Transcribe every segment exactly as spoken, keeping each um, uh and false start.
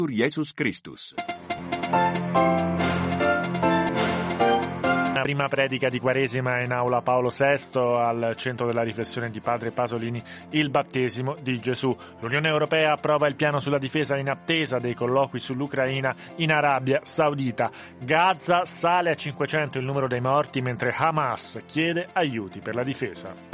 Jesus Christus. La prima predica di Quaresima in aula Paolo sesto, al centro della riflessione di padre Pasolini, il battesimo di Gesù. L'Unione Europea approva il piano sulla difesa in attesa dei colloqui sull'Ucraina in Arabia Saudita. Gaza sale a cinquecento il numero dei morti mentre Hamas chiede aiuti per la difesa.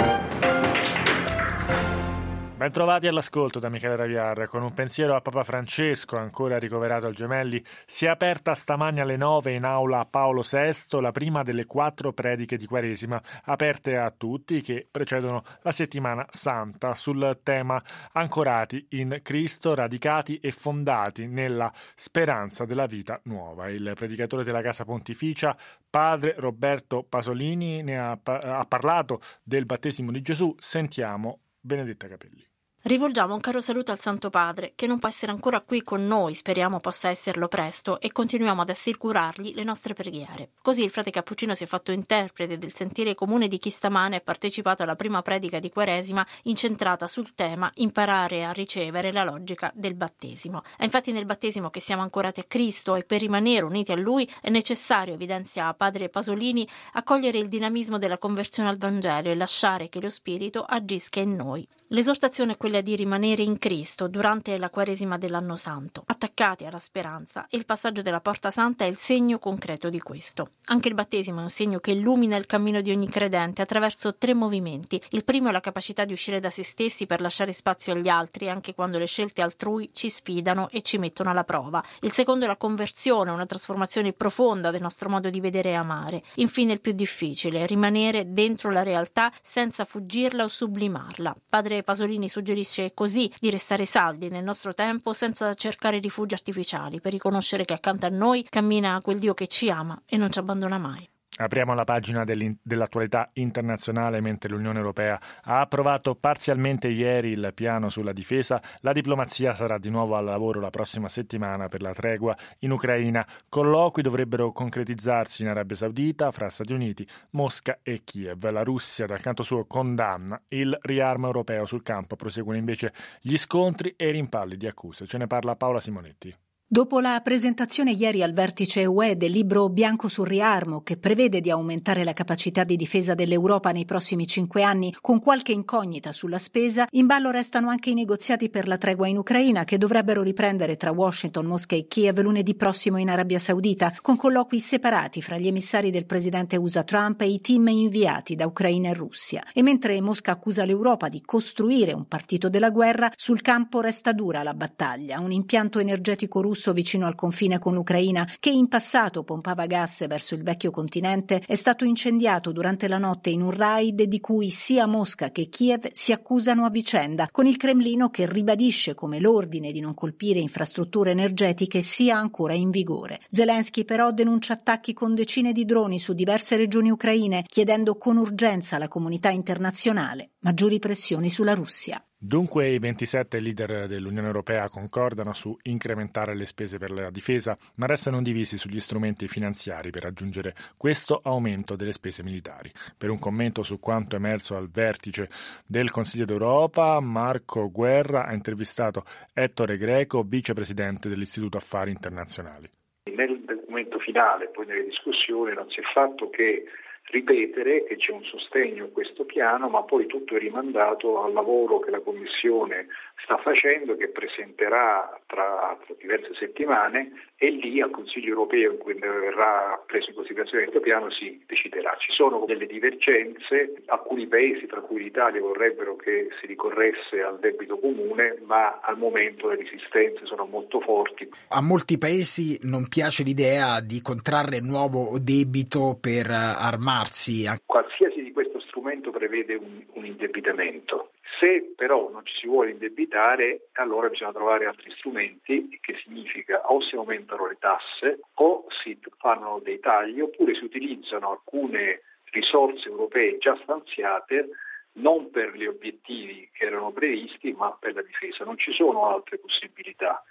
Ben trovati all'ascolto da Michele Raviar. Con un pensiero a Papa Francesco, ancora ricoverato al Gemelli, si è aperta stamani alle nove in aula Paolo sesto la prima delle quattro prediche di Quaresima, aperte a tutti, che precedono la settimana santa, sul tema ancorati in Cristo, radicati e fondati nella speranza della vita nuova. Il predicatore della Casa Pontificia, padre Roberto Pasolini, ne ha, ha parlato del battesimo di Gesù. Sentiamo Benedetta Capelli. Rivolgiamo un caro saluto al Santo Padre, che non può essere ancora qui con noi, speriamo possa esserlo presto, e continuiamo ad assicurargli le nostre preghiere. Così il frate Cappuccino si è fatto interprete del sentiere comune di chi stamane ha partecipato alla prima predica di Quaresima, incentrata sul tema imparare a ricevere la logica del battesimo. È infatti nel battesimo che siamo ancorati a Cristo e per rimanere uniti a Lui è necessario, evidenzia padre Pasolini, accogliere il dinamismo della conversione al Vangelo e lasciare che lo Spirito agisca in noi. L'esortazione è quella di rimanere in Cristo durante la Quaresima dell'anno santo, attaccati alla speranza, e il passaggio della Porta Santa è il segno concreto di questo. Anche il battesimo è un segno che illumina il cammino di ogni credente attraverso tre movimenti. Il primo è la capacità di uscire da se stessi per lasciare spazio agli altri, anche quando le scelte altrui ci sfidano e ci mettono alla prova. Il secondo è la conversione, una trasformazione profonda del nostro modo di vedere e amare. Infine il più difficile, rimanere dentro la realtà senza fuggirla o sublimarla. Padre Pasolini suggerisce così di restare saldi nel nostro tempo senza cercare rifugi artificiali, per riconoscere che accanto a noi cammina quel Dio che ci ama e non ci abbandona mai. Apriamo la pagina dell'attualità internazionale. Mentre l'Unione Europea ha approvato parzialmente ieri il piano sulla difesa, la diplomazia sarà di nuovo al lavoro la prossima settimana per la tregua in Ucraina. Colloqui dovrebbero concretizzarsi in Arabia Saudita fra Stati Uniti, Mosca e Kiev. La Russia, dal canto suo, condanna il riarmo europeo sul campo. Proseguono invece gli scontri e i rimpalli di accuse. Ce ne parla Paola Simonetti. Dopo la presentazione ieri al vertice U E del libro bianco sul riarmo, che prevede di aumentare la capacità di difesa dell'Europa nei prossimi cinque anni, con qualche incognita sulla spesa, in ballo restano anche i negoziati per la tregua in Ucraina, che dovrebbero riprendere tra Washington, Mosca e Kiev lunedì prossimo in Arabia Saudita, con colloqui separati fra gli emissari del presidente U S A Trump e i team inviati da Ucraina e Russia. E mentre Mosca accusa l'Europa di costruire un partito della guerra, sul campo resta dura la battaglia. Un impianto energetico russo vicino al confine con l'Ucraina, che in passato pompava gas verso il vecchio continente, è stato incendiato durante la notte in un raid di cui sia Mosca che Kiev si accusano a vicenda, con il Cremlino che ribadisce come l'ordine di non colpire infrastrutture energetiche sia ancora in vigore. Zelensky però denuncia attacchi con decine di droni su diverse regioni ucraine, chiedendo con urgenza alla comunità internazionale maggiori pressioni sulla Russia. Dunque i ventisette leader dell'Unione Europea concordano su incrementare le spese per la difesa, ma restano divisi sugli strumenti finanziari per raggiungere questo aumento delle spese militari. Per un commento su quanto emerso al vertice del Consiglio d'Europa, Marco Guerra ha intervistato Ettore Greco, vicepresidente dell'Istituto Affari Internazionali. Nel documento finale, poi nelle discussioni, non si è fatto che ripetere che c'è un sostegno a questo piano, ma poi tutto è rimandato al lavoro che la Commissione sta facendo, che presenterà tra, tra diverse settimane, e lì al Consiglio europeo, in cui verrà preso in considerazione questo piano, si deciderà. Ci sono delle divergenze, alcuni paesi, tra cui l'Italia, vorrebbero che si ricorresse al debito comune, ma al momento le resistenze sono molto forti. A molti paesi non piace l'idea di contrarre nuovo debito per armarsi. Qualsiasi di questo strumento prevede un, un indebitamento. Se però non ci si vuole indebitare, allora bisogna trovare altri strumenti, che significa o si aumentano le tasse o si fanno dei tagli, oppure si utilizzano alcune risorse europee già stanziate non per gli obiettivi che erano previsti, ma per la difesa. Non ci sono altre possibilità.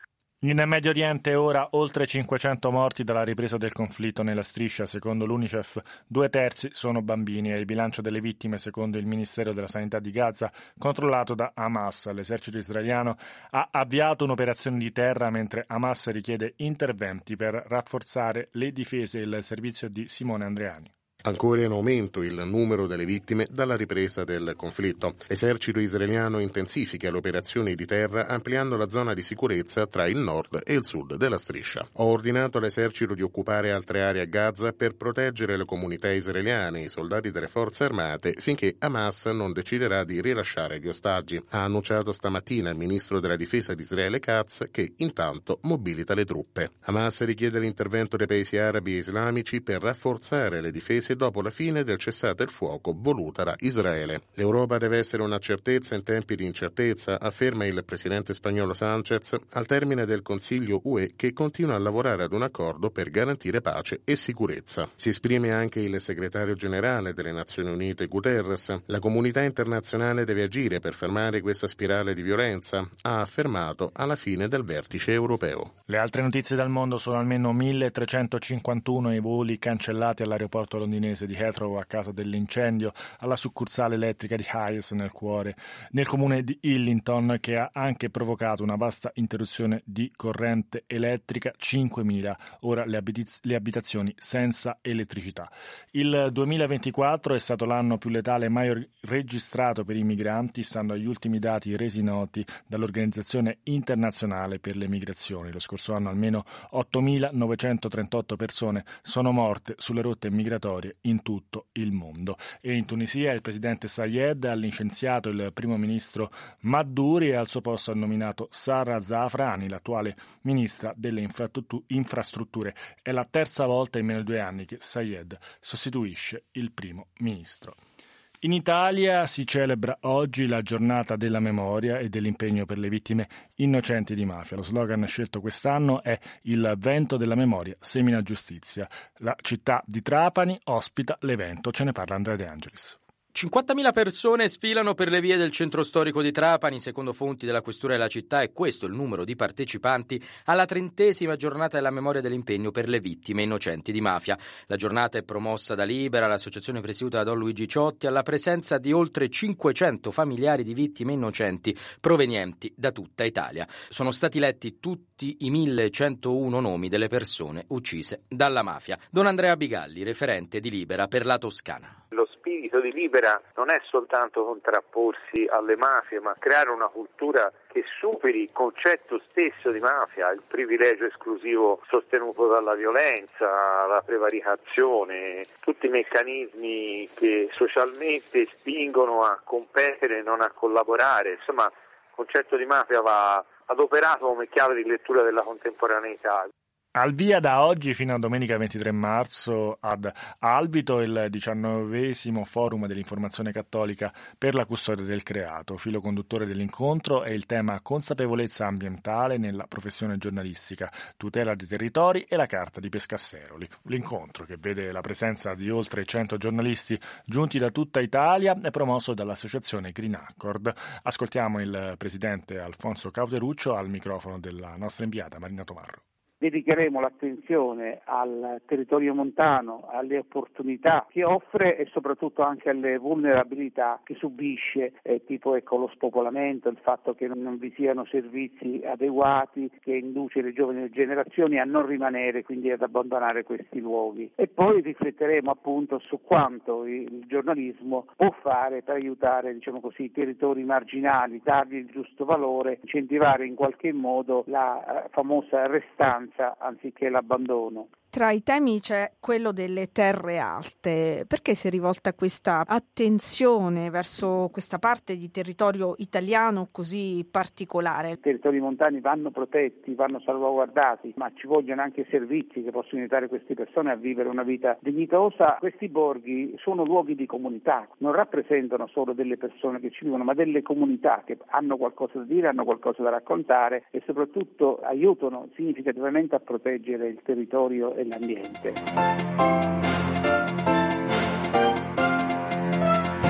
In Medio Oriente ora oltre cinquecento morti dalla ripresa del conflitto nella striscia. Secondo l'UNICEF due terzi sono bambini e il bilancio delle vittime, secondo il Ministero della Sanità di Gaza, controllato da Hamas. L'esercito israeliano ha avviato un'operazione di terra mentre Hamas richiede interventi per rafforzare le difese. Il servizio di Simone Andreani. Ancora in aumento il numero delle vittime dalla ripresa del conflitto. L'esercito israeliano intensifica le operazioni di terra ampliando la zona di sicurezza tra il nord e il sud della striscia. Ha ordinato all'esercito di occupare altre aree a Gaza per proteggere le comunità israeliane e i soldati delle forze armate finché Hamas non deciderà di rilasciare gli ostaggi. Ha annunciato stamattina il ministro della difesa di Israele Katz che intanto mobilita le truppe. Hamas richiede l'intervento dei paesi arabi e islamici per rafforzare le difese dopo la fine del cessate il fuoco voluta da Israele. L'Europa deve essere una certezza in tempi di incertezza, afferma il presidente spagnolo Sánchez al termine del Consiglio U E che continua a lavorare ad un accordo per garantire pace e sicurezza. Si esprime anche il segretario generale delle Nazioni Unite Guterres. La comunità internazionale deve agire per fermare questa spirale di violenza, ha affermato alla fine del vertice europeo. Le altre notizie dal mondo: sono almeno milletrecentocinquantuno i voli cancellati all'aeroporto londinese di Heathrow a causa dell'incendio alla succursale elettrica di Hayes nel cuore, nel comune di Illington, che ha anche provocato una vasta interruzione di corrente elettrica, cinquemila ora le, abitiz- le abitazioni senza elettricità. Il duemilaventiquattro è stato l'anno più letale mai or- registrato per i migranti, stando agli ultimi dati resi noti dall'Organizzazione Internazionale per le Migrazioni. Lo scorso anno almeno ottomilanovecentotrentotto persone sono morte sulle rotte migratorie in tutto il mondo. E in Tunisia il presidente Sayed ha licenziato il primo ministro Maddouri e al suo posto ha nominato Sara Zafrani, l'attuale ministra delle infrastrutture. È la terza volta in meno di due anni che Sayed sostituisce il primo ministro. In Italia si celebra oggi la giornata della memoria e dell'impegno per le vittime innocenti di mafia. Lo slogan scelto quest'anno è "Il vento della memoria semina giustizia". La città di Trapani ospita l'evento. Ce ne parla Andrea De Angelis. cinquantamila persone sfilano per le vie del centro storico di Trapani. Secondo fonti della questura della città è questo il numero di partecipanti alla trentesima giornata della memoria dell'impegno per le vittime innocenti di mafia. La giornata è promossa da Libera, l'associazione presieduta da Don Luigi Ciotti, alla presenza di oltre cinquecento familiari di vittime innocenti provenienti da tutta Italia. Sono stati letti tutti i millecentouno nomi delle persone uccise dalla mafia. Don Andrea Bigalli, referente di Libera per la Toscana. Lo spirito di Libera non è soltanto contrapporsi alle mafie, ma creare una cultura che superi il concetto stesso di mafia, il privilegio esclusivo sostenuto dalla violenza, la prevaricazione, tutti i meccanismi che socialmente spingono a competere e non a collaborare. Insomma, il concetto di mafia va adoperato come chiave di lettura della contemporaneità. Al via da oggi fino a domenica ventitré marzo ad Alvito il diciannovesimo forum dell'informazione cattolica per la custodia del creato. Filo conduttore dell'incontro è il tema consapevolezza ambientale nella professione giornalistica, tutela dei territori e la carta di Pescasseroli. L'incontro, che vede la presenza di oltre cento giornalisti giunti da tutta Italia, è promosso dall'associazione Green Accord. Ascoltiamo il presidente Alfonso Cauteruccio al microfono della nostra inviata Marina Tomarro. Dedicheremo l'attenzione al territorio montano, alle opportunità che offre e soprattutto anche alle vulnerabilità che subisce, eh, tipo ecco, lo spopolamento, il fatto che non vi siano servizi adeguati, che induce le giovani generazioni a non rimanere, quindi ad abbandonare questi luoghi. E poi rifletteremo appunto su quanto il giornalismo può fare per aiutare, diciamo così, i territori marginali, dargli il giusto valore, incentivare in qualche modo la eh, famosa restanza anziché l'abbandono. Tra i temi c'è quello delle terre alte. Perché si è rivolta questa attenzione verso questa parte di territorio italiano così particolare? I territori montani vanno protetti, vanno salvaguardati, ma ci vogliono anche servizi che possono aiutare queste persone a vivere una vita dignitosa. Questi borghi sono luoghi di comunità, non rappresentano solo delle persone che ci vivono, ma delle comunità che hanno qualcosa da dire, hanno qualcosa da raccontare e soprattutto aiutano significativamente a proteggere il territorio e l'ambiente.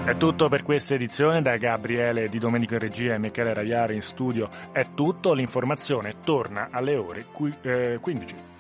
È tutto per questa edizione, da Gabriele Di Domenico in regia e Michele Raviari in studio è tutto, l'informazione torna alle ore quindici.